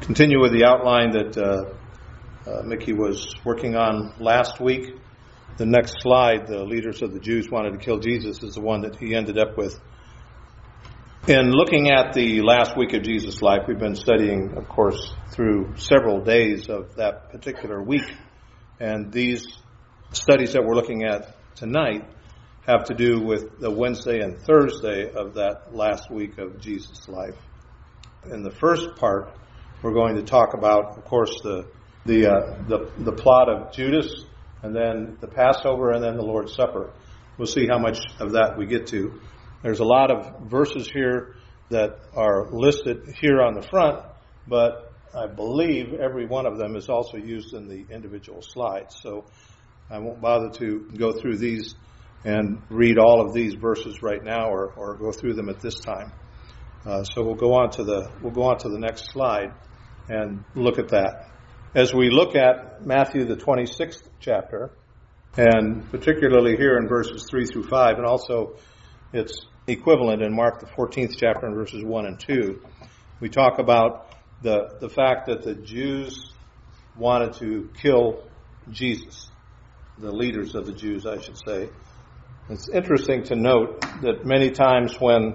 Continue with the outline that Mickey was working on last week. The next slide, the leaders of the Jews wanted to kill Jesus, is the one that he ended up with. In looking at the last week of Jesus' life, we've been studying, of course, through several days of that particular week. And these studies that we're looking at tonight have to do with the Wednesday and Thursday of that last week of Jesus' life. In the first part, we're going to talk about, of course, the plot of Judas, and then the Passover, and then the Lord's Supper. We'll see how much of that we get to. There's a lot of verses here that are listed here on the front, but I believe every one of them is also used in the individual slides. So I won't bother to go through these and read all of these verses right now, or go through them at this time. So we'll go on to the next slide and look at that. As we look at Matthew the 26th chapter, and particularly here in verses 3 through 5, and also its equivalent in Mark the 14th chapter in verses 1 and 2, we talk about the fact that the Jews wanted to kill Jesus, the leaders of the Jews, I should say. It's interesting to note that many times when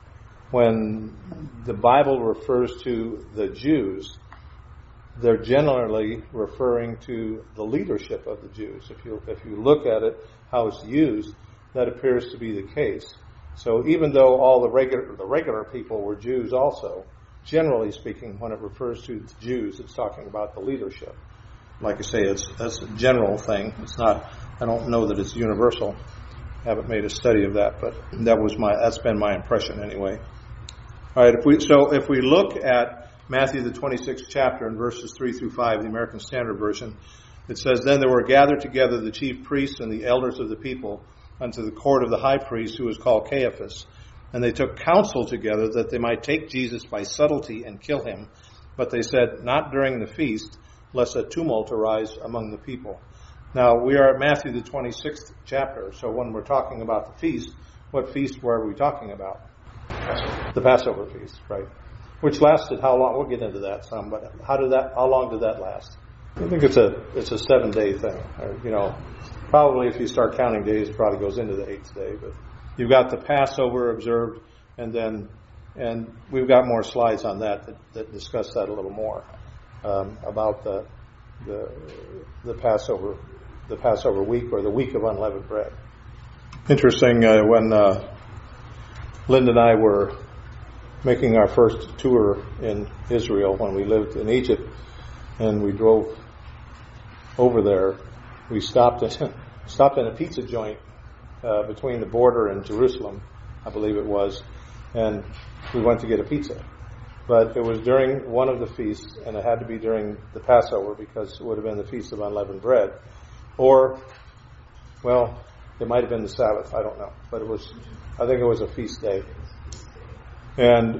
the Bible refers to the Jews, they're generally referring to the leadership of the Jews. If you look at it, how it's used, that appears to be the case. So even though all the regular people were Jews also, generally speaking, when it refers to the Jews, it's talking about the leadership. Like I say, that's a general thing. It's not. I don't know that it's universal. I haven't made a study of that, but that's been my impression anyway. All right. If we look at Matthew the 26th chapter in verses 3 through 5, the American Standard Version, it says, "Then there were gathered together the chief priests and the elders of the people unto the court of the high priest, who was called Caiaphas. And they took counsel together that they might take Jesus by subtlety and kill him. But they said, not during the feast, lest a tumult arise among the people." Now, we are at Matthew the 26th chapter, so when we're talking about the feast, what feast were we talking about? The Passover feast, right? Which lasted how long? We'll get into that some, but how long did that last? I think it's a 7-day thing. Probably if you start counting days, it probably goes into the 8th day. But you've got the Passover observed, and we've got more slides on that discuss that a little more about the Passover week, or the week of unleavened bread. Interesting, when Linda and I were making our first tour in Israel when we lived in Egypt, and we drove over there. We stopped in a pizza joint between the border and Jerusalem, I believe it was, and we went to get a pizza. But it was during one of the feasts, and it had to be during the Passover because it would have been the Feast of Unleavened Bread. Or, well, it might have been the Sabbath, I don't know. But I think it was a feast day. And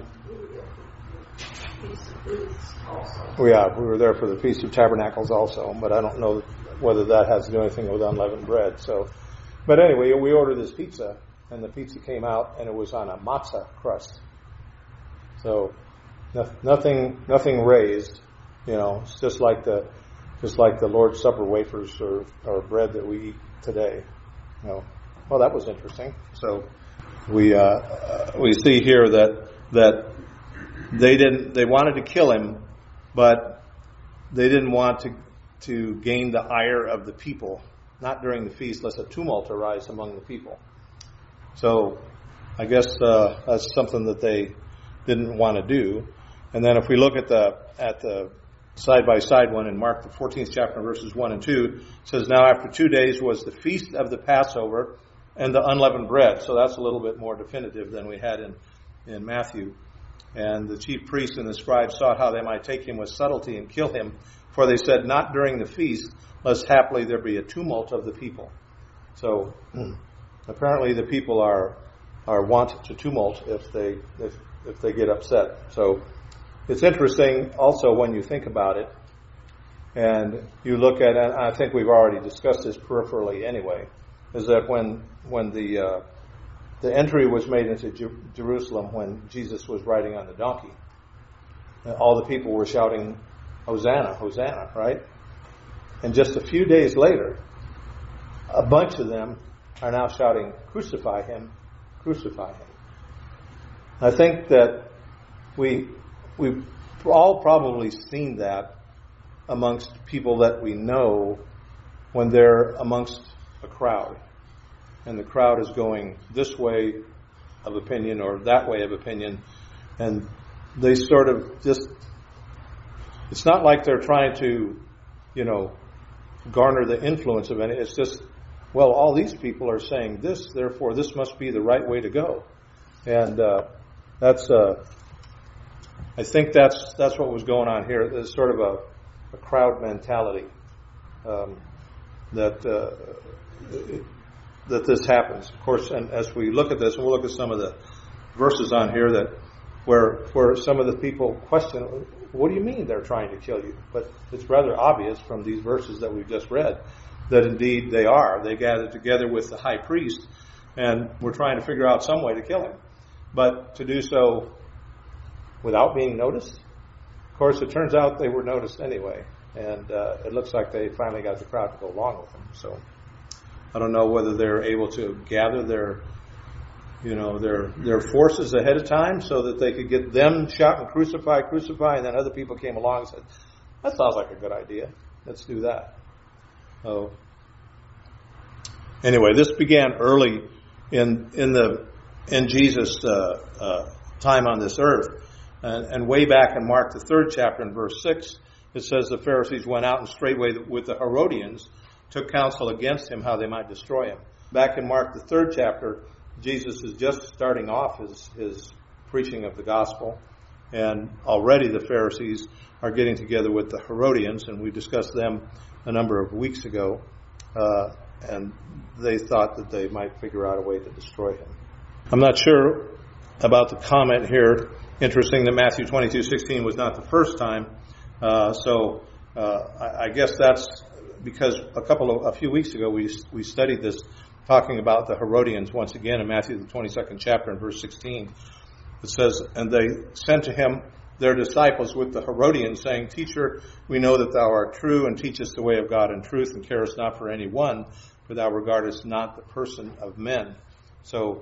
we were there for the Feast of Tabernacles also, but I don't know whether that has to do anything with unleavened bread. But anyway, we ordered this pizza, and the pizza came out, and it was on a matzah crust. So nothing raised. It's just like the Lord's Supper wafers or bread that we eat today. Well, that was interesting. So we see here that they wanted to kill him, but they didn't want to gain the ire of the people, not during the feast, lest a tumult arise among the people. So I guess that's something that they didn't want to do. And then if we look at the side-by-side one in Mark the 14th chapter, verses 1 and 2, it says, "Now after 2 days was the feast of the Passover and the unleavened bread." So that's a little bit more definitive than we had in Matthew. "And the chief priests and the scribes sought how they might take him with subtlety and kill him. For they said, not during the feast, lest haply there be a tumult of the people." So apparently the people are wont to tumult if they get upset. So it's interesting also when you think about it, and you look at it. I think we've already discussed this peripherally anyway. Is that when the entry was made into Jerusalem, when Jesus was riding on the donkey, all the people were shouting, Hosanna, Hosanna, right? And just a few days later, a bunch of them are now shouting, crucify him, crucify him. I think that we've all probably seen that amongst people that we know when they're amongst a crowd. And the crowd is going this way of opinion or that way of opinion. And they sort of just, it's not like they're trying to, garner the influence of any. It's just, well, all these people are saying this, therefore this must be the right way to go. And I think that's what was going on here. There's sort of a crowd mentality that this happens. Of course, and as we look at this, and we'll look at some of the verses on here that where some of the people question, what do you mean they're trying to kill you? But it's rather obvious from these verses that we've just read that indeed they are. They gathered together with the high priest and were trying to figure out some way to kill him. But to do so without being noticed? Of course, it turns out they were noticed anyway. And it looks like they finally got the crowd to go along with them. So I don't know whether they're able to gather their forces ahead of time so that they could get them shouting, crucify, crucify, and then other people came along and said, that sounds like a good idea. Let's do that. So anyway, this began early in Jesus' time on this earth. And way back in Mark, the 3rd chapter, in verse 6, it says the Pharisees went out and straightway with the Herodians took counsel against him how they might destroy him. Back in Mark, the 3rd chapter, Jesus is just starting off his preaching of the gospel. And already the Pharisees are getting together with the Herodians, and we discussed them a number of weeks ago. And they thought that they might figure out a way to destroy him. I'm not sure about the comment here. Interesting that Matthew 22:16 was not the first time. I guess that's because a few weeks ago we studied this, talking about the Herodians once again in Matthew the 22nd chapter and verse 16. It says, and they sent to him their disciples with the Herodians, saying, Teacher, we know that thou art true, and teachest the way of God in truth, and carest not for any one, for thou regardest not the person of men. So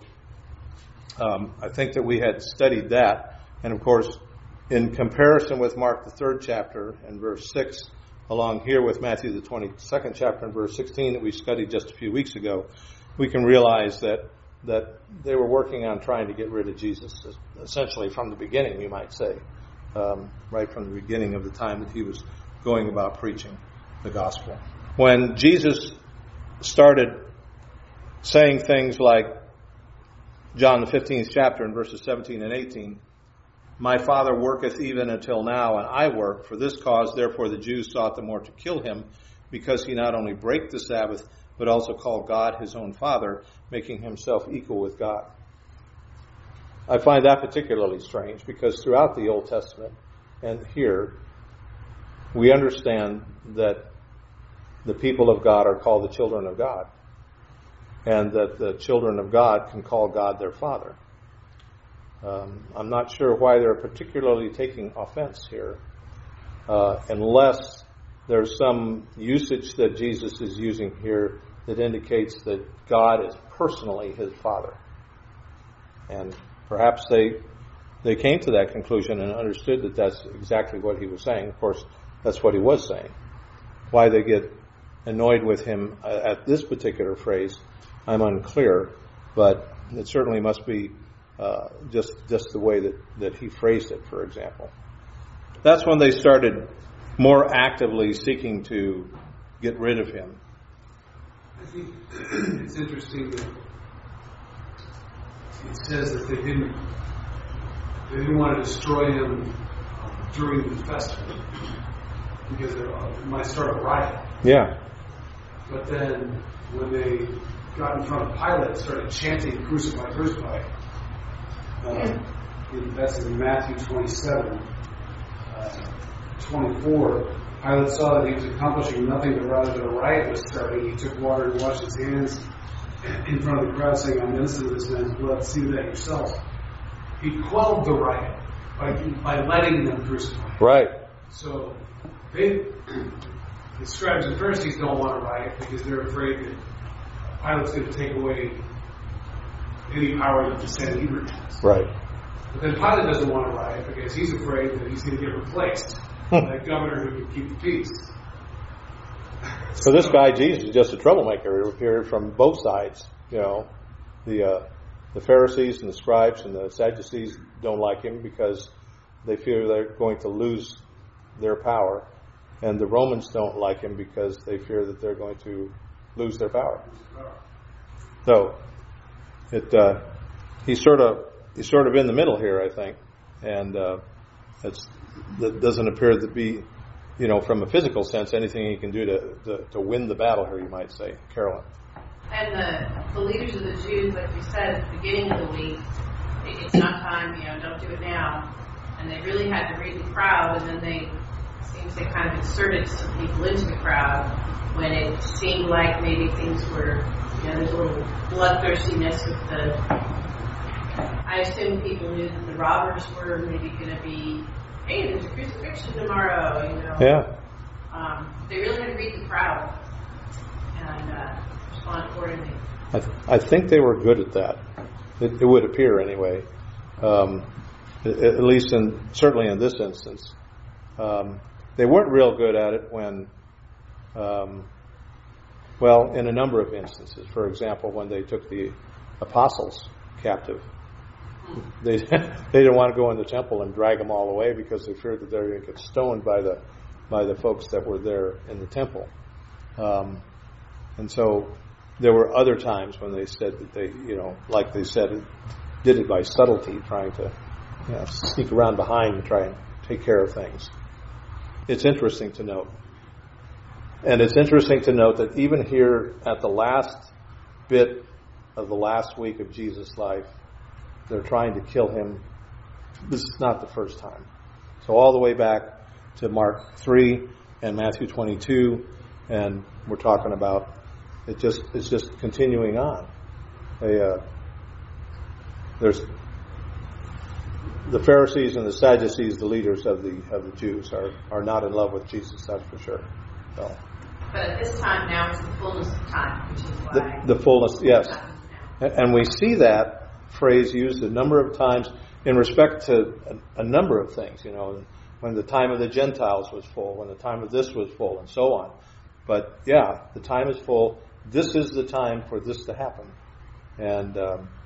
I think that we had studied that. And of course, in comparison with Mark the 3rd chapter and verse 6, along here with Matthew the 22nd chapter and verse 16 that we studied just a few weeks ago, we can realize that they were working on trying to get rid of Jesus, essentially from the beginning, we might say, right from the beginning of the time that he was going about preaching the gospel. When Jesus started saying things like John the 15th chapter in verses 17 and 18, My Father worketh even until now, and I work. For this cause, therefore, the Jews sought the more to kill him, because he not only brake the Sabbath, but also called God his own Father, making himself equal with God. I find that particularly strange, because throughout the Old Testament and here, we understand that the people of God are called the children of God, and that the children of God can call God their Father. I'm not sure why they're particularly taking offense here, unless there's some usage that Jesus is using here that indicates that God is personally his Father. And perhaps they came to that conclusion and understood that that's exactly what he was saying. Of course, that's what he was saying. Why they get annoyed with him at this particular phrase, I'm unclear, but it certainly must be just the way that he phrased it, for example. That's when they started more actively seeking to get rid of him. I think it's interesting that it says that they didn't want to destroy him during the festival because it might start a riot. Yeah. But then when they got in front of Pilate and started chanting, crucify, crucify, that's in Matthew 27, 24. Pilate saw that he was accomplishing nothing, but rather that a riot was starting. He took water and washed his hands in front of the crowd, saying, I'm innocent of this man's blood. See that yourselves. He quelled the riot by letting them crucify. Right. So the scribes and Pharisees don't want to riot because they're afraid that Pilate's going to take away any power that the Sanhedrin has. Right. But then Pilate doesn't want to riot because he's afraid that he's going to get replaced by a governor who can keep the peace. So this guy Jesus is just a troublemaker. It appeared from both sides. You know, the Pharisees and the scribes and the Sadducees don't like him because they fear they're going to lose their power, and the Romans don't like him because they fear that they're going to lose their power. So he's sort of in the middle here, I think, and that doesn't appear to be, you know, from a physical sense, anything he can do to win the battle here, you might say. Carolyn. And the leaders of the Jews, like we said at the beginning of the week, it's not time, don't do it now. And they really had to read the crowd, and then they kind of inserted some people into the crowd when it seemed like maybe things were, there's a little bloodthirstiness with I assume people knew that the robbers were maybe going to be, hey, there's a crucifixion tomorrow, Yeah. They really had to read the crowd and respond accordingly. I think they were good at that. It would appear anyway. At least certainly in this instance. They weren't real good at it when, in a number of instances. For example, when they took the apostles captive. They didn't want to go in the temple and drag them all away because they feared that they were going to get stoned by the folks that were there in the temple. And so there were other times when they said that they, like they said, did it by subtlety, trying to sneak around behind and try and take care of things. It's interesting to note. And it's interesting to note that even here at the last bit of the last week of Jesus' life, they're trying to kill him. This is not the first time. So all the way back to Mark 3 and Matthew 22, and we're talking about it's just continuing on. There's the Pharisees and the Sadducees, the leaders of the Jews, are not in love with Jesus. That's for sure. So. But at this time now it's the fullness of time, which is why the fullness, yes, and we see that phrase used a number of times in respect to a number of things. When the time of the Gentiles was full, when the time of this was full, and so on. But yeah, the time is full. This is the time for this to happen. And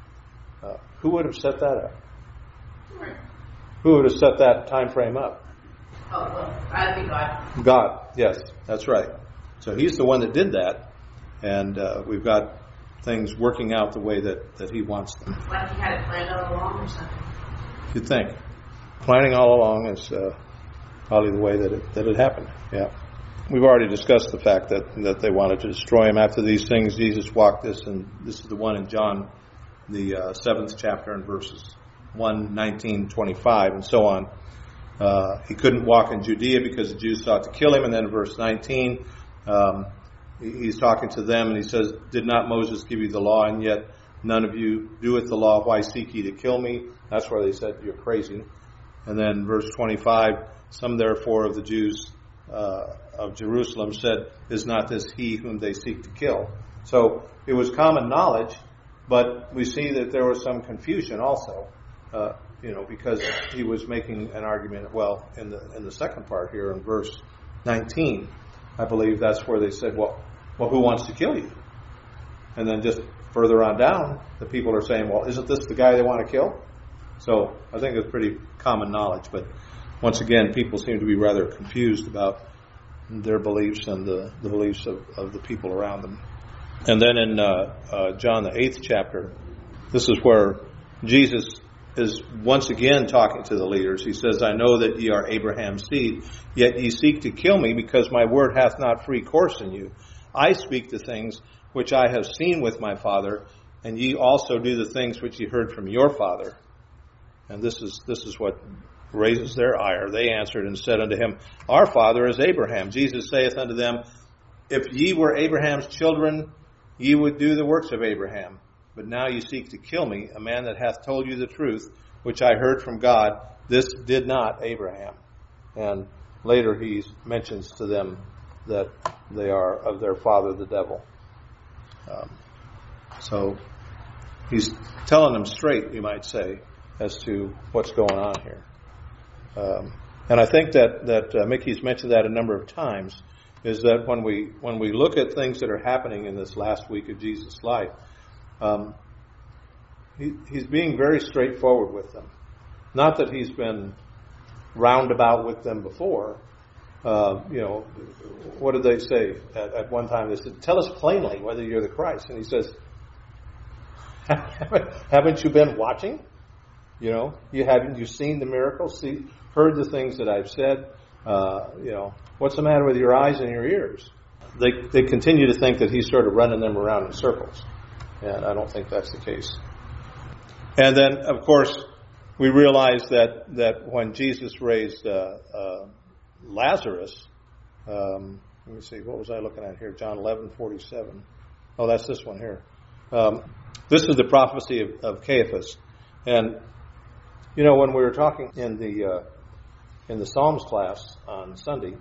who would have set that up? Right. Who would have set that time frame up? Oh, well, that'd be God. God, yes, that's right. So he's the one that did that, and we've got things working out the way that he wants them. Like he had it planned all along or something. You'd think. Planning all along is probably the way that it happened. Yeah. We've already discussed the fact that they wanted to destroy him. After these things, Jesus walked this, and this is the one in John, the 7th chapter, and verses 1, 19, 25, and so on. He couldn't walk in Judea because the Jews sought to kill him. And then in verse 19, he's talking to them, and he says, "Did not Moses give you the law, and yet none of you doeth the law? Why seek ye to kill me?" That's where they said, "You're crazy." And then verse 25, "Some therefore of the Jews of Jerusalem said, Is not this he whom they seek to kill?" So it was common knowledge, but we see that there was some confusion also, because he was making an argument. Well, in the second part here in verse 19, I believe that's where they said, well, who wants to kill you? And then just further on down, the people are saying, well, isn't this the guy they want to kill? So I think it's pretty common knowledge. But once again, people seem to be rather confused about their beliefs and the beliefs of the people around them. And then in John the 8th chapter, this is where Jesus is once again talking to the leaders. He says, "I know that ye are Abraham's seed, yet ye seek to kill me, because my word hath not free course in you. I speak the things which I have seen with my Father, and ye also do the things which ye heard from your father." And this is what raises their ire. They answered and said unto him, "Our father is Abraham." Jesus saith unto them, "If ye were Abraham's children, ye would do the works of Abraham. But now ye seek to kill me, a man that hath told you the truth, which I heard from God. this did not Abraham. And later he mentions to them that they are of their father the devil. So he's telling them straight, you might say, as to what's going on here. And I think that Mickey's mentioned that a number of times, is that when we look at things that are happening in this last week of Jesus' life, he's being very straightforward with them. Not that he's been roundabout with them before. What did they say at one time? They said, "Tell us plainly whether you're the Christ." And he says, "Haven't you been watching? Haven't you seen the miracles? Heard the things that I've said? What's the matter with your eyes and your ears?" They continue to think that he's sort of running them around in circles, and I don't think that's the case. And then, of course, we realize that when Jesus raised Lazarus, let me see, what was I looking at here? John 11:47. Oh, that's this one here. This is the prophecy of Caiaphas, and when we were talking in the Psalms class on Sunday,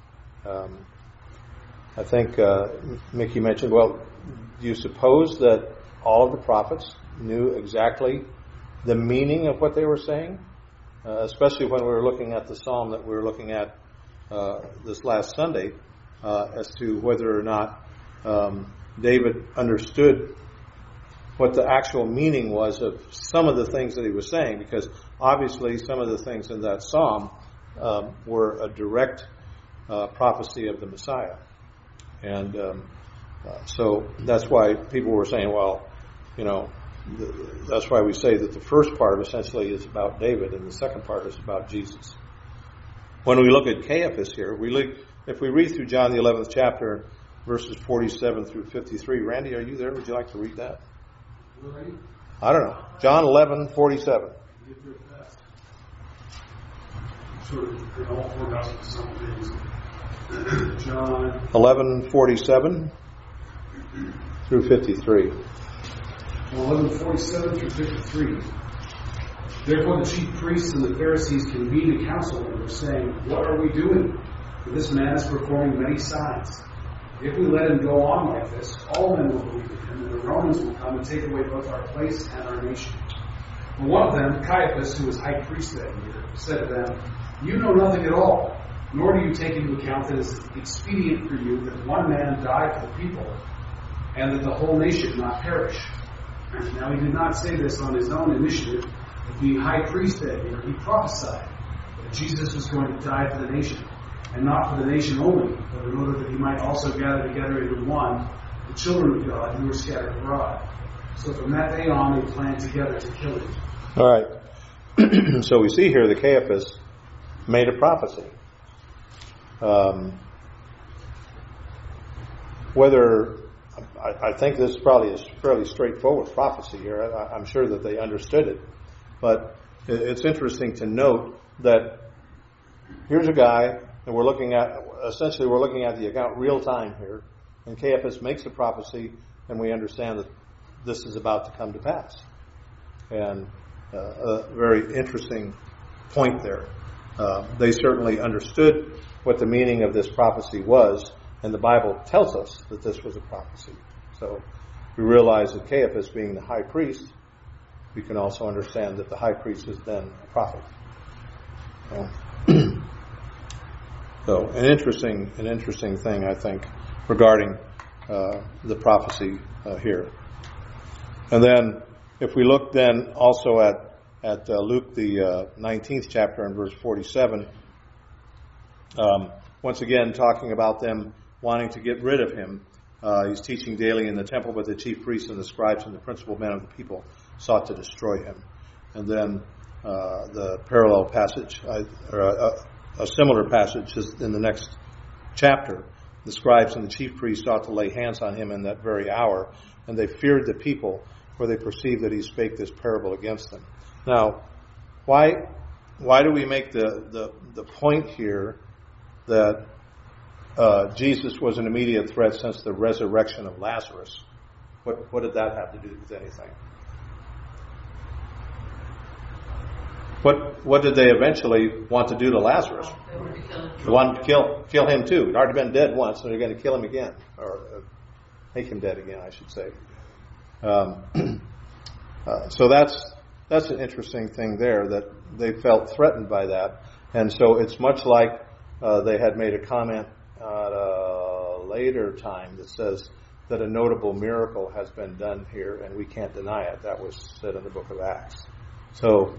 I think Mickey mentioned, well, do you suppose that all of the prophets knew exactly the meaning of what they were saying? Especially when we were looking at the psalm that we were looking at this last Sunday, as to whether or not David understood what the actual meaning was of some of the things that he was saying, because obviously some of the things in that psalm were a direct prophecy of the Messiah. And so that's why people were saying, well, that's why we say that the first part essentially is about David and the second part is about Jesus. When we look at Caiaphas here, if we read through John the 11th chapter, verses 47 through 53, Randy, are you there? Would you like to read that? I don't know. John 11:47. John 11:47 through 53. 11:47 through 53. Therefore the chief priests and the Pharisees convened a council and were saying, "What are we doing? For this man is performing many signs. If we let him go on like this, all men will believe in him, and the Romans will come and take away both our place and our nation." But one of them, Caiaphas, who was high priest that year, said to them, "You know nothing at all, nor do you take into account that it is expedient for you that one man die for the people, and that the whole nation not perish." Now he did not say this on his own initiative, but being high priest that year, he prophesied that Jesus was going to die for the nation, and not for the nation only, but in order that he might also gather together into one the children of God who were scattered abroad. So from that day on, they planned together to kill him. All right. So we see here that Caiaphas made a prophecy. I think this probably is fairly straightforward prophecy here. I'm sure that they understood it. But it's interesting to note that here's a guy that we're looking at the account real time here, and Caiaphas makes a prophecy, and we understand that this is about to come to pass. And a very interesting point there. They certainly understood what the meaning of this prophecy was, and the Bible tells us that this was a prophecy. So we realize that Caiaphas being the high priest, we can also understand that the high priest is then a prophet. So an interesting thing, I think, regarding the prophecy here. And then if we look then also at Luke the 19th chapter and verse 47, once again talking about them wanting to get rid of him. He's teaching daily in the temple, but the chief priests and the scribes and the principal men of the people sought to destroy him. And then the parallel passage, a similar passage is in the next chapter. The scribes and the chief priests sought to lay hands on him in that very hour, and they feared the people, for they perceived that he spake this parable against them. Now, why do we make the point here that Jesus was an immediate threat since the resurrection of Lazarus? What did that have to do with anything? What did they eventually want to do to Lazarus? They wanted to kill him. They wanted to kill him too. He'd already been dead once, and they're going to kill him again, or make him dead again, I should say. So that's an interesting thing there, that they felt threatened by that, and so it's much like they had made a comment at a later time that says that a notable miracle has been done here, and we can't deny it. That was said in the book of Acts. So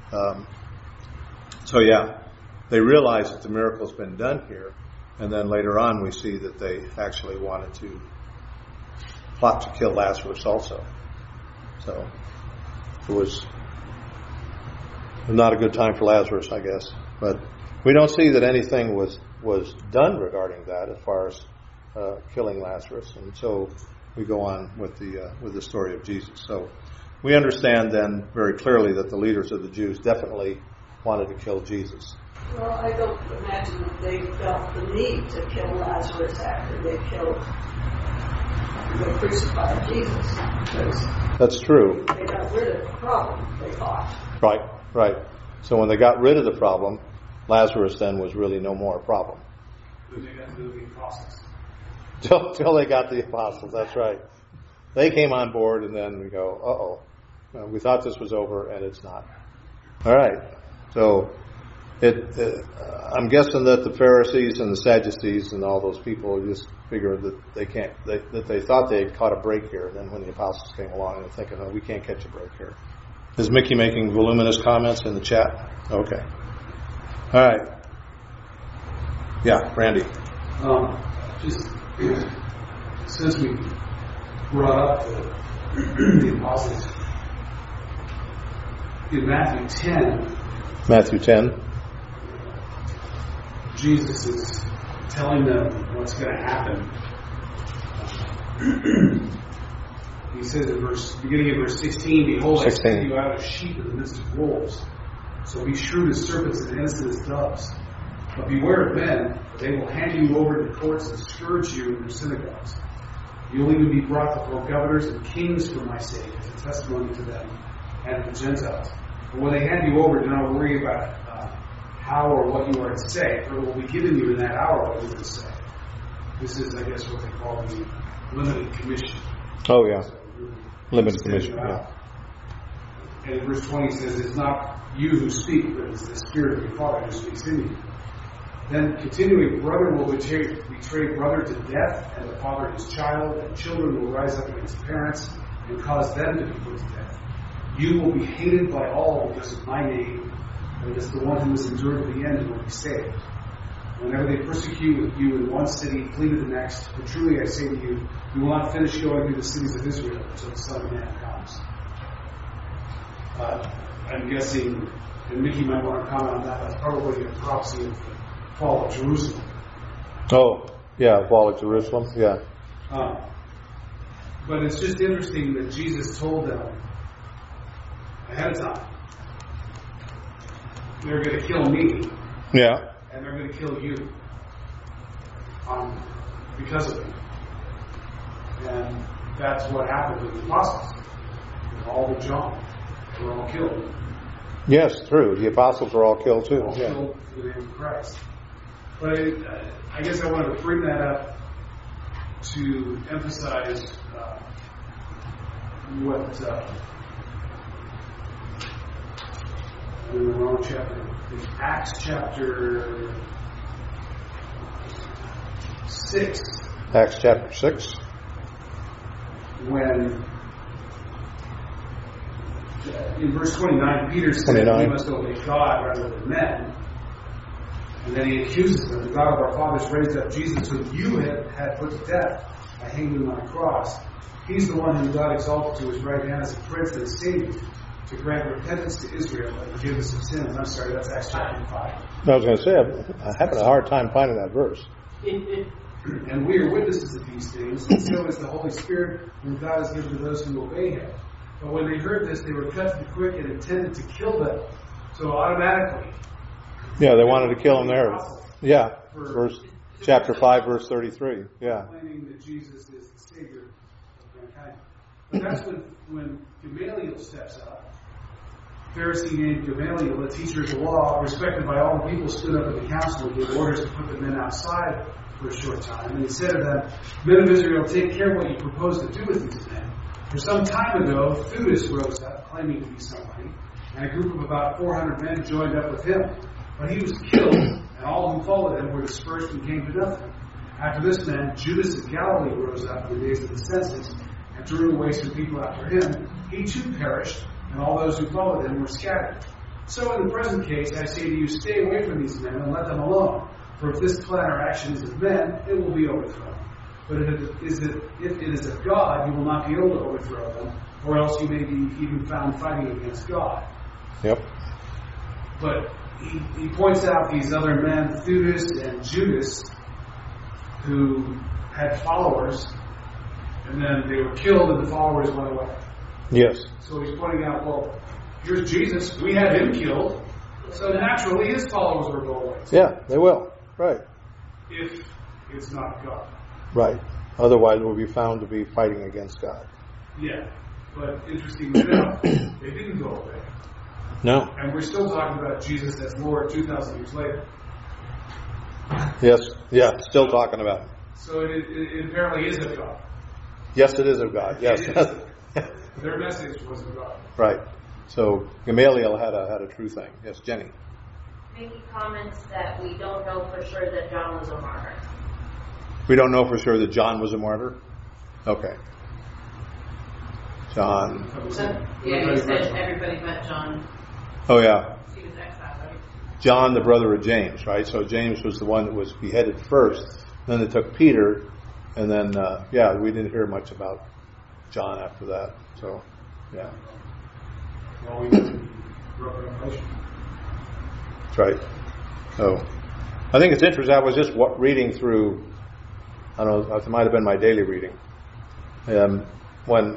yeah, they realized that the miracle's been done here, and then later on we see that they actually wanted to plot to kill Lazarus also. So it was not a good time for Lazarus, I guess. But we don't see that anything was done regarding that as far as killing Lazarus, and so we go on with the story of Jesus. So we understand then very clearly that the leaders of the Jews definitely wanted to kill Jesus. Well, I don't imagine that they felt the need to kill Lazarus after they crucified Jesus, because that's true. They got rid of the problem, they thought. Right. So when they got rid of the problem, Lazarus then was really no more a problem. They got to the apostles. Till they got the apostles, that's right. They came on board, and then we go, we thought this was over, and it's not. All right. So I'm guessing that the Pharisees and the Sadducees and all those people just figured that that they thought they had caught a break here, and then when the apostles came along, they're thinking, we can't catch a break here. Is Mickey making voluminous comments in the chat? Okay. All right. Yeah, Randy. Just since we brought up the apostles, in Matthew 10, Jesus is telling them what's going to happen. He says in beginning of verse 16, "Behold, I send you out as sheep in the midst of wolves. So be shrewd as serpents and innocent as doves. But beware of men, for they will hand you over to the courts and scourge you in their synagogues. You will even be brought before governors and kings for my sake, as a testimony to them and the Gentiles. But when they hand you over, do not worry about how or what you are to say, for it will be given you in that hour what you are to say." This is, I guess, what they call the limited commission. Oh, yeah. Limited commission, yeah. And in verse 20 it says, "It's not you who speak, but it's the Spirit of your Father who speaks in you." Then continuing, "Brother will betray brother to death, and the father his child, and children will rise up against parents and cause them to be put to death. You will be hated by all because of my name, but it is the one who has endured to the end who will be saved. Whenever they persecute you in one city, flee to the next. For truly I say to you, you will not finish going through the cities of Israel until the Son of Man comes." I'm guessing, and Mickey might want to comment on that, that's probably a prophecy of the fall of Jerusalem. Oh, yeah, fall of Jerusalem, yeah. But it's just interesting that Jesus told them ahead of time, they're going to kill me. Yeah. And they're going to kill you because of it. And that's what happened with the apostles. All but John were all killed. Yes, true. The apostles were all killed too. All killed for the name of Christ. But I guess I wanted to bring that up to emphasize what in the wrong chapter. In Acts chapter 6. Acts chapter 6. When in verse 29, Peter said, "We must obey God rather than men." And then he accuses them. "The God of our fathers raised up Jesus, whom you had put to death by hanging him on a cross. He's the one whom God exalted to his right hand as a prince and a savior, to grant repentance to Israel and forgiveness of sins." I'm sorry, that's Acts chapter 5. I was going to say, I'm having a hard time finding that verse. "And we are witnesses of these things, and so is the Holy Spirit, whom God has given to those who obey him. But when they heard this, they were cut to the quick and intended to kill them." So automatically. Yeah, they wanted to kill him there. Yeah, chapter 5, verse 33. Yeah. Claiming that Jesus is the Savior of mankind. But that's when Gamaliel steps up Pharisee named Gamaliel, a teacher of the law, respected by all the people, stood up in the council and gave orders to put the men outside for a short time. And he said to them, "Men of Israel, take care what you propose to do with these men. For some time ago, Theudas rose up, claiming to be somebody, and a group of about 400 men joined up with him. But he was killed, and all who followed him were dispersed and came to nothing. After this man, Judas of Galilee rose up in the days of the census, and drew away some people after him. He too perished, and all those who followed him were scattered. So in the present case, I say to you, stay away from these men and let them alone. For if this plan or action is of men, it will be overthrown. But if it is of God, you will not be able to overthrow them, or else you may be even found fighting against God." Yep. But he points out these other men, Theudas and Judas, who had followers, and then they were killed and the followers went away. Yes. So he's pointing out, well, here's Jesus, we had him killed, so naturally his followers will go away. Yeah, they will. Right. If it's not God. Right. Otherwise, we'll be found to be fighting against God. Yeah. But interestingly enough, they didn't go away. No. And we're still talking about Jesus as Lord 2,000 years later. Yes. Yeah. Still talking about it. So it apparently is of God. Yes, it is of God. Yes. It is. Their message was of God. Right. So Gamaliel had a true thing. Yes, Jenny. Making comments that we don't know for sure that John was a martyr. We don't know for sure that John was a martyr? Okay. John. Yeah, he said everybody but John. Oh, yeah. He was exiled, right? John, the brother of James, right? So James was the one that was beheaded first. Then they took Peter. And then, we didn't hear much about John after that. So, yeah. Well, we wrote Revelation. That's right. So, I think it's interesting. I was just reading through, I don't know, it might have been my daily reading. When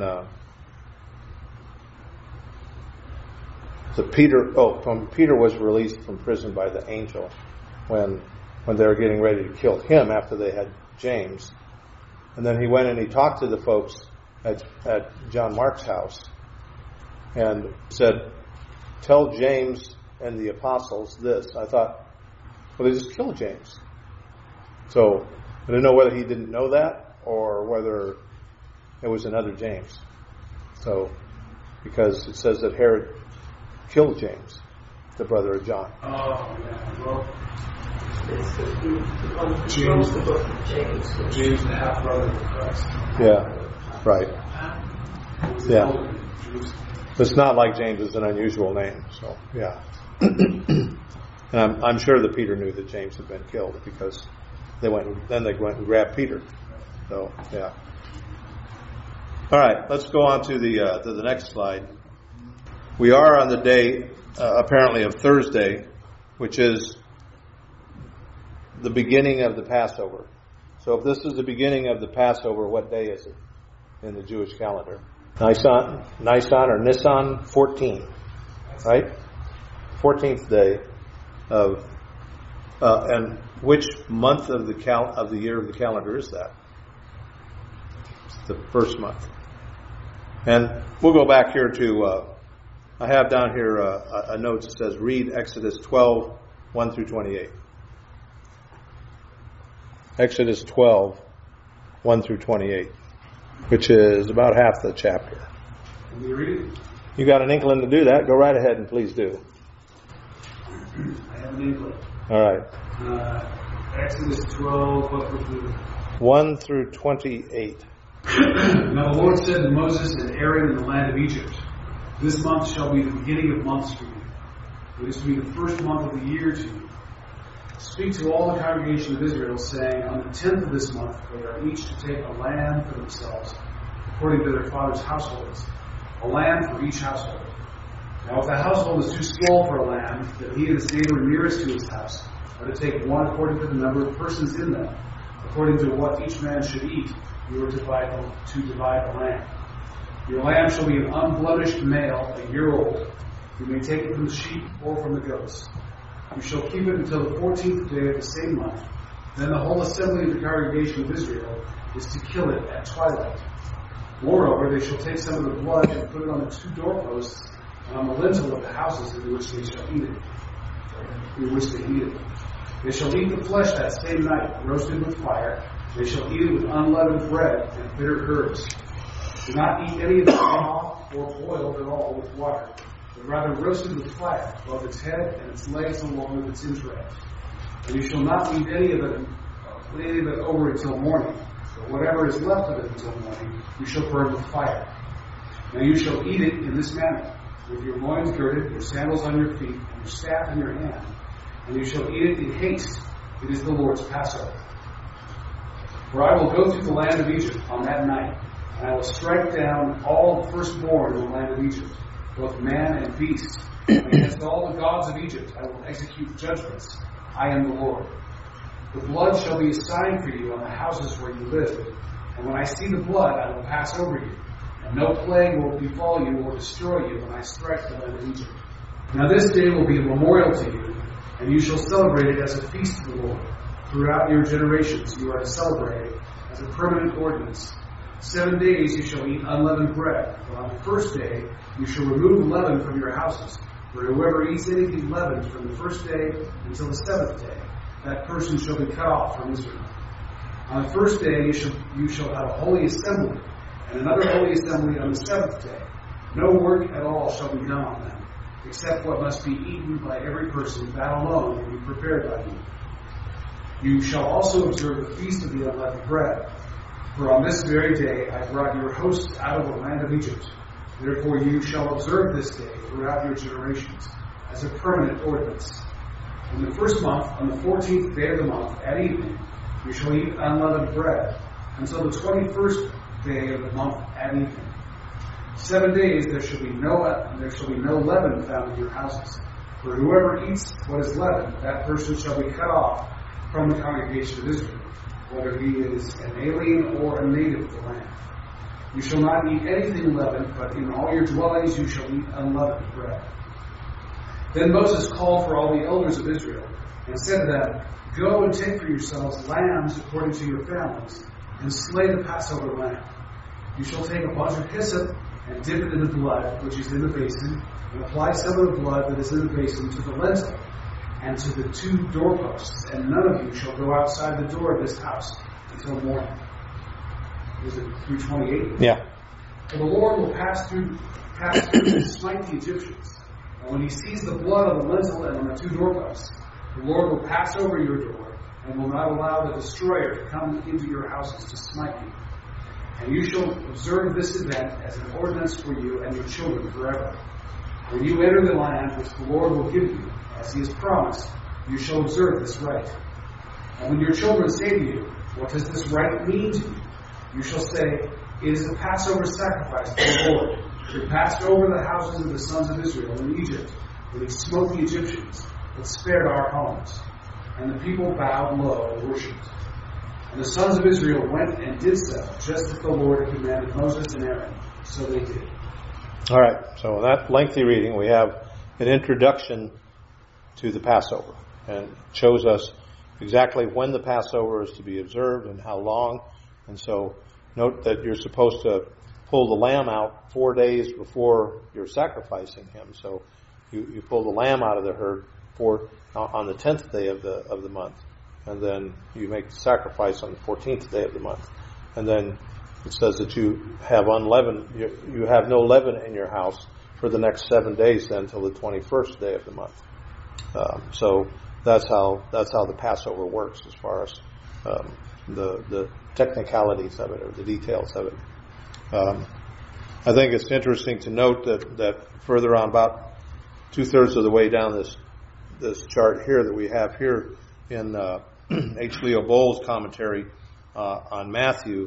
Peter was released from prison by the angel when they were getting ready to kill him after they had James. And then he went and he talked to the folks at John Mark's house and said, "Tell James and the apostles this." I thought, well, they just killed James. So I don't know whether he didn't know that or whether it was another James. So, because it says that Herod killed James, the brother of John. Oh, yeah. Well, It's the one who James. wrote the book of James. James, the half-brother of Christ. Yeah, right. Yeah. It's not like James is an unusual name, so, yeah. And I'm sure that Peter knew that James had been killed because they went and grabbed Peter. So, yeah. All right, let's go on to the next slide. We are on the day, apparently, of Thursday, which is the beginning of the Passover. So if this is the beginning of the Passover, what day is it in the Jewish calendar? Nisan 14, right? 14th day of, and which month of the year of the calendar is that? It's the first month. And we'll go back here to, I have down here a note that says, read Exodus 12, 1 through 28. Exodus 12, 1 through 28, which is about half the chapter. Can you read it? You got an inkling to do that? Go right ahead and please do. I have an inkling. All right. Exodus 12, what was the 1 through 28. Now the Lord said to Moses and Aaron in the land of Egypt, "This month shall be the beginning of months for you. It is to be the first month of the year to you. Speak to all the congregation of Israel, saying, on the 10th of this month they are each to take a lamb for themselves, according to their father's households, a lamb for each household. Now if the household is too small for a lamb, then he and his neighbor nearest to his house are to take one according to the number of persons in them, according to what each man should eat. You are to divide the lamb. Your lamb shall be an unblemished male, a year old. You may take it from the sheep or from the goats. You shall keep it until the 14th day of the same month. Then the whole assembly of the congregation of Israel is to kill it at twilight. Moreover, they shall take some of the blood and put it on the two doorposts and on the lintel of the houses in which they shall eat it. In which they eat it. They shall eat the flesh that same night, roasted with fire. They shall eat it with unleavened bread and bitter herbs. Do not eat any of it raw or boiled at all with water, but rather roasted with fire, both its head and its legs along with its entrails. And you shall not eat any of it over until morning, but whatever is left of it until morning, you shall burn with fire. Now you shall eat it in this manner, with your loins girded, your sandals on your feet, and your staff in your hand. And you shall eat it in haste. It is the Lord's Passover. For I will go through the land of Egypt on that night, and I will strike down all the firstborn in the land of Egypt, both man and beast. And against all the gods of Egypt I will execute judgments. I am the Lord. The blood shall be a sign for you on the houses where you live. And when I see the blood, I will pass over you. And no plague will befall you or destroy you when I strike the land of Egypt. Now this day will be a memorial to you, and you shall celebrate it as a feast to the Lord. Throughout your generations you are to celebrate it as a permanent ordinance. 7 days you shall eat unleavened bread, but on the first day you shall remove leaven from your houses. For whoever eats anything leavened from the first day until the seventh day, that person shall be cut off from Israel. On the first day you shall have a holy assembly, and another holy assembly on the seventh day. No work at all shall be done on them, except what must be eaten by every person. That alone will be prepared by you. You shall also observe the feast of the unleavened bread. For on this very day I brought your hosts out of the land of Egypt. Therefore you shall observe this day throughout your generations, as a permanent ordinance. In the first month, on the 14th day of the month, at evening, you shall eat unleavened bread, until the 21st day of the month at evening. 7 days there shall be no leaven found in your houses. For whoever eats what is leavened, that person shall be cut off from the congregation of Israel, whether he is an alien or a native of the land. You shall not eat anything leavened, but in all your dwellings you shall eat unleavened bread. Then Moses called for all the elders of Israel, and said to them, Go and take for yourselves lambs according to your families, and slay the Passover lamb. You shall take a bunch of hyssop, and dip it in the blood which is in the basin, and apply some of the blood that is in the basin to the lintel, and to the 2 doorposts, and none of you shall go outside the door of this house until morning. Is it through 28? Yeah. For the Lord will pass through and smite the Egyptians. And when he sees the blood on the lintel and on the 2 doorposts, the Lord will pass over your door, and will not allow the destroyer to come into your houses to smite you. And you shall observe this event as an ordinance for you and your children forever. When you enter the land which the Lord will give you, as he has promised, you shall observe this rite. And when your children say to you, What does this rite mean to you? You shall say, It is a Passover sacrifice to the Lord, who passed over the houses of the sons of Israel in Egypt, when he smote the Egyptians, but spared our homes. And the people bowed low and worshipped. And the sons of Israel went and did so, just as the Lord had commanded Moses and Aaron. So they did. All right, so in that lengthy reading, we have an introduction to the Passover, and shows us exactly when the Passover is to be observed and how long. And so note that you're supposed to pull the lamb out 4 days before you're sacrificing him. So you pull the lamb out of the herd on the 10th day of the month, and then you make the sacrifice on the 14th day of the month. And then it says that you have unleavened, you have no leaven in your house for the next 7 days, then till the 21st day of the month. So that's how the Passover works, as far as the technicalities of it, or the details of it. I think it's interesting to note that further on, about 2/3 of the way down this chart here that we have here in H. Leo Bowles' commentary on Matthew,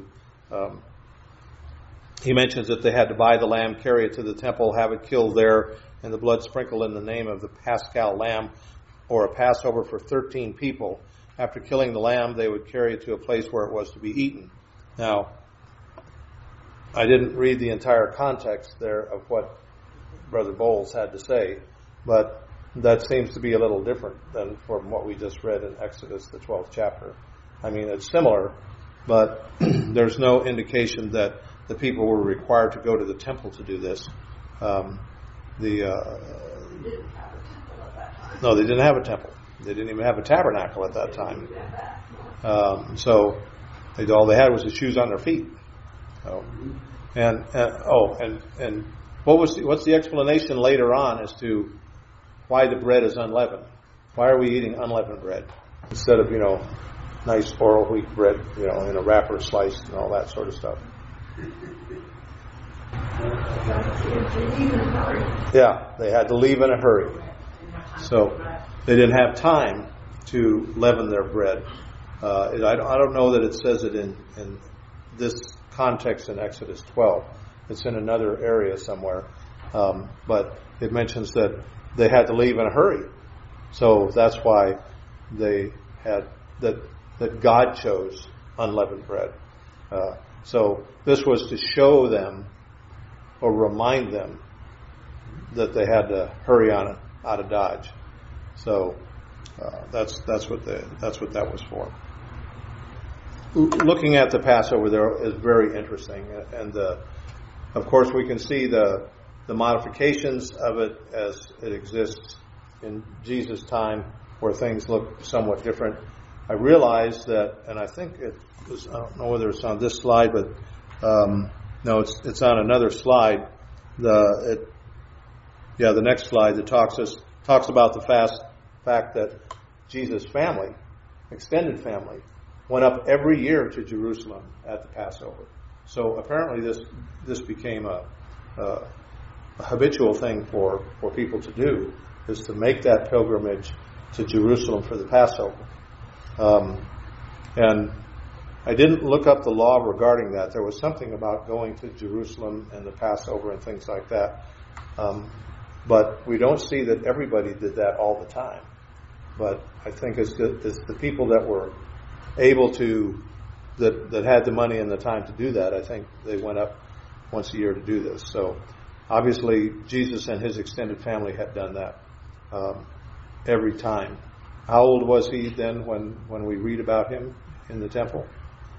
he mentions that they had to buy the lamb, carry it to the temple, have it killed there, and the blood sprinkled in the name of the Paschal lamb, or a Passover for 13 people. After killing the lamb, they would carry it to a place where it was to be eaten. Now, I didn't read the entire context there of what Brother Bowles had to say, but that seems to be a little different than from what we just read in Exodus, the 12th chapter. I mean, it's similar, but there's no indication that the people were required to go to the temple to do this. They didn't have a temple at that time. No, they didn't have a temple. They didn't even have a tabernacle at that time. So all they had was the shoes on their feet. So, and what's the explanation later on as to why the bread is unleavened? Why are we eating unleavened bread instead of nice oral wheat bread in a wrapper sliced and all that sort of stuff? Yeah, they had to leave in a hurry. So they didn't have time to leaven their bread. I don't know that it says it in this context in Exodus 12. It's in another area somewhere. But it mentions that they had to leave in a hurry. So that's why they had that God chose unleavened bread. So this was to show them or remind them that they had to hurry on out of Dodge. So that's what that was for. Looking at the Passover there is very interesting, and of course we can see the modifications of it as it exists in Jesus' time, where things look somewhat different. I realized that, and I think it was, I don't know whether it's on this slide, but no, it's on another slide. The next slide that talks about the fact that Jesus' family, extended family, went up every year to Jerusalem at the Passover. So apparently this became a habitual thing for people to do, is to make that pilgrimage to Jerusalem for the Passover. And I didn't look up the law regarding that. There was something about going to Jerusalem and the Passover and things like that. But we don't see that everybody did that all the time. But I think it's the people that were able to, that had the money and the time to do that, I think they went up once a year to do this. So obviously Jesus and his extended family had done that every time. How old was he then when we read about him in the temple?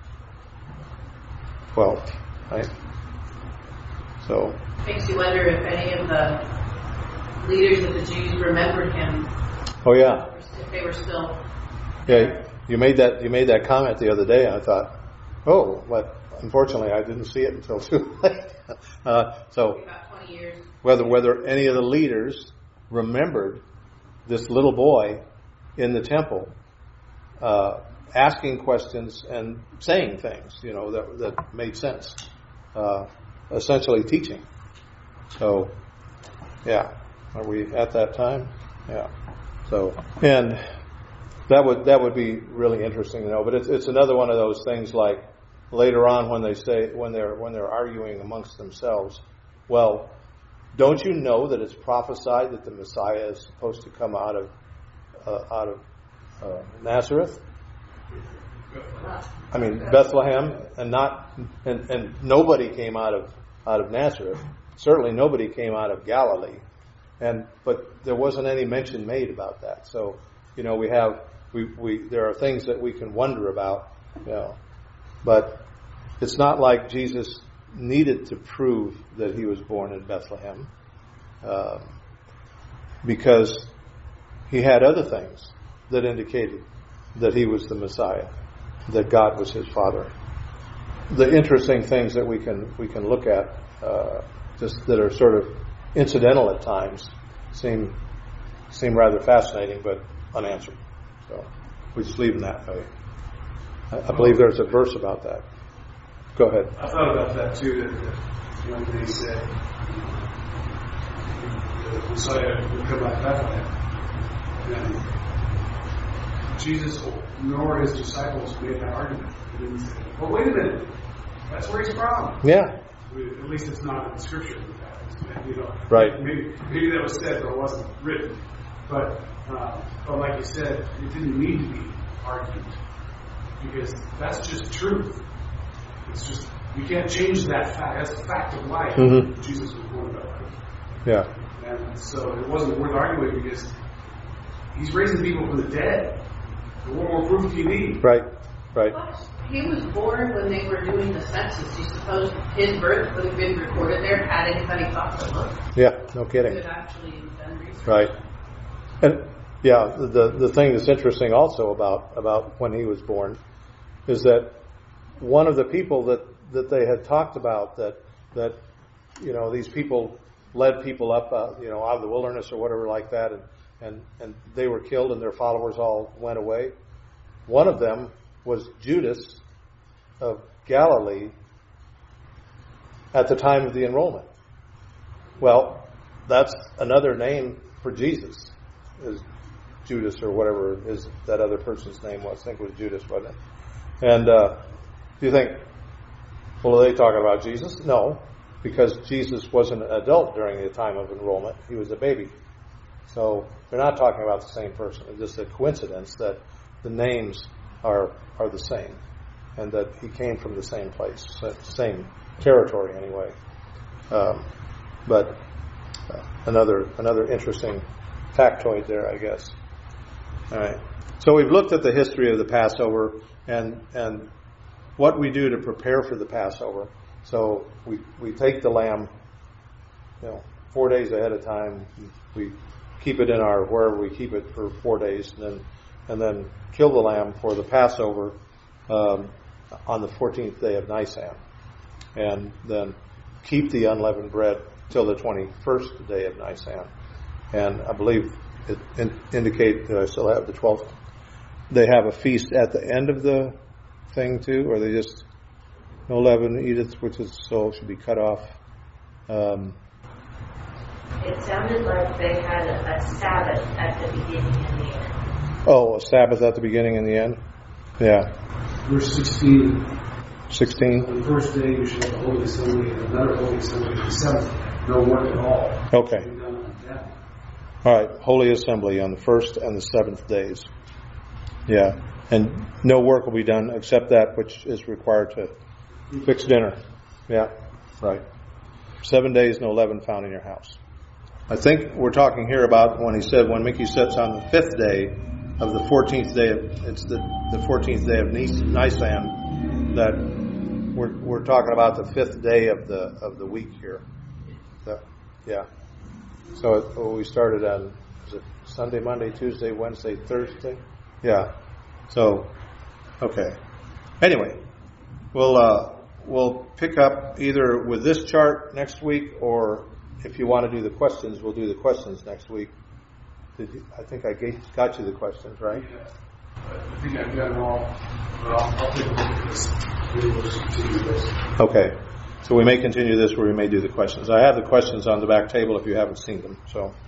12, right? So makes you wonder if any of the leaders of the Jews remembered him. Oh yeah. If they were still. Yeah, you made that comment the other day, and I thought, oh, but unfortunately I didn't see it until too late. So about 20 years. Whether any of the leaders remembered this little boy in the temple, asking questions and saying things, that made sense, essentially teaching. So, yeah, are we at that time? Yeah. So, and that would be really interesting to know. But it's another one of those things like later on when they're arguing amongst themselves. Well, don't you know that it's prophesied that the Messiah is supposed to come out of Nazareth? I mean Bethlehem, and nobody came out of Nazareth. Certainly nobody came out of Galilee, but there wasn't any mention made about that. So there are things that we can wonder about, but it's not like Jesus needed to prove that he was born in Bethlehem, because he had other things that indicated that he was the Messiah, that God was his Father. The interesting things that we can look at, just that are sort of incidental at times, seem rather fascinating, but unanswered. So we just leave them that way. I believe there's a verse about that. Go ahead. I thought about that too. That when they said the Messiah would come out of Bethlehem, and Jesus nor his disciples made that argument. They didn't say, "Well, wait a minute, that's where he's from." Yeah. At least it's not in the scripture. Right. Maybe that was said, but it wasn't written. But like you said, it didn't need to be argued, because that's just truth. It's just, you can't change that fact. That's the fact of life. Mm-hmm. Jesus was born about it. Yeah. And so it wasn't worth arguing, because he's raising people from the dead. So what more proof do you need? Right. he was born when they were doing the census. Do you suppose his birth would have been recorded there had anybody thought to look? Yeah, no kidding. Could actually done research. Right. And yeah, the thing that's interesting also about when he was born is that one of the people that they had talked about that these people led people up out of the wilderness or whatever like that, and they were killed and their followers all went away. One of them was Judas of Galilee at the time of the enrollment. Well, that's another name for Jesus, is Judas or whatever that other person's name was. I think it was Judas, wasn't it? And you think, well, are they talking about Jesus? No, because Jesus wasn't an adult during the time of enrollment. He was a baby. So they're not talking about the same person. It's just a coincidence that the names are the same and that he came from the same place, same territory anyway. But another interesting factoid there, I guess. All right. So we've looked at the history of the Passover and what we do to prepare for the Passover. So we take the lamb, 4 days ahead of time. We keep it in wherever we keep it for 4 days, and then kill the lamb for the Passover on the 14th day of Nisan, and then keep the unleavened bread till the 21st day of Nisan. And I believe it indicate that I still have the 12th. They have a feast at the end of the thing too, or they just no leaven, eat it, which is soul should be cut off. It sounded like they had a Sabbath at the beginning and the end. Oh, a Sabbath at the beginning and the end? Yeah. Verse 16. 16? On the first day you shall have a holy assembly, and another holy assembly on the seventh day. No work at all. Okay. All right. Holy assembly on the first and the seventh days. Yeah. And no work will be done except that which is required to fix dinner. Yeah. Right. 7 days, no leaven found in your house. I think we're talking here about when he said, when Mickey sets on the 5th day of the 14th day, it's the 14th day of Nisan, that we're talking about the 5th day of the week here. So, yeah. So we started on, was it Sunday, Monday, Tuesday, Wednesday, Thursday? Yeah. So, okay. Anyway, we'll pick up either with this chart next week, or if you want to do the questions, we'll do the questions next week. I think I got you the questions, right? Yeah. I think I've got them all. But I'll take a look at this. We'll continue this. Okay. So we may continue this where we may do the questions. I have the questions on the back table if you haven't seen them. So.